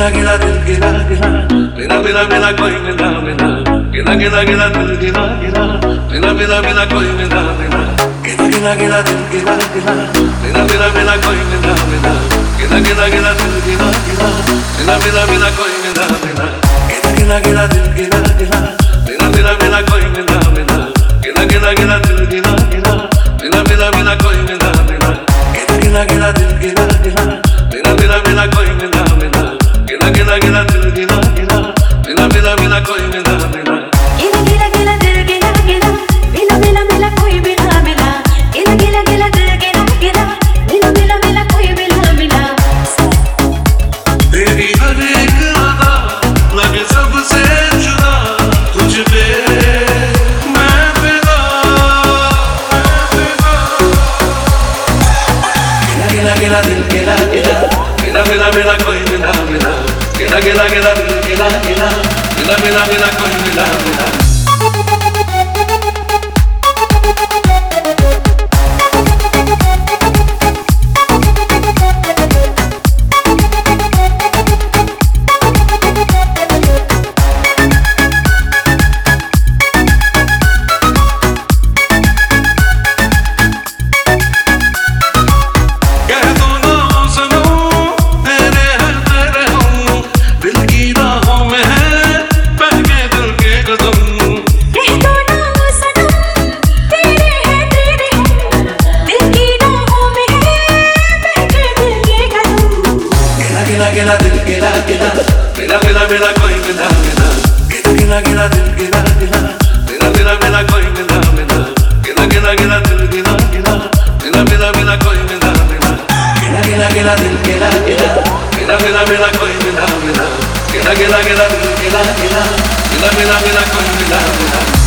गिला गिला दिल गिला गिला मेरा मेरा मेरा कोई मिला मिला गिला गिला गिला दिल गिला गिला मेरा मेरा मेरा कोई मिला मिला गिला गिला गिला दिल गिला गिला मेरा मेरा मेरा कोई मिला मिला गिला गिला गिला दिल गिला गिला मेरा मेरा मेरा कोई मिला मिला गिला गिला गिला दिल गिला गिला मेरा मेरा मेरा कोई मिला मिला गिला गिला गिला दिल गिला गिला मेरा मेरा मेरा कोई मिला मिला गिला गिला गिला दिल गिला गिला मेरा मेरा मेरा कोई मिला मिला गिला गिला गिला दिल गिला गिला मेरा मेरा मेरा कोई मिला मिला गिला गिला गिला दिल गिला गिला मिला मिला मिला कोई मिला मिला गिला गिला गिला दिल गिला गिला मिला मिला मिला कोई मिला मिला तेरी हर एक अदा लगे सबसे जुदा तुझ पे मैं फिदा गिला गिला गिला दिल गिला गिला मेरा मेरा मेरा कोई मिला मिला गिला गिला गिला दिल गिला गिला मेरा मेरा मेरा कोई मिला मिला गिला दिल गिला गिला मेरा मेरा मेरा कोई मिला मिला गिला गिला दिल गिला गिला मेरा मेरा मेरा कोई मिला मिला गिला गिला गिला दिल गिला गिला मेरा मेरा मेरा कोई मिला मिला गिला गिला गिला दिल गिला गिला मेरा मेरा मेरा कोई मिला मिला गिला गिला गिला दिल गिला गिला मेरा मेरा मेरा कोई मिला मिला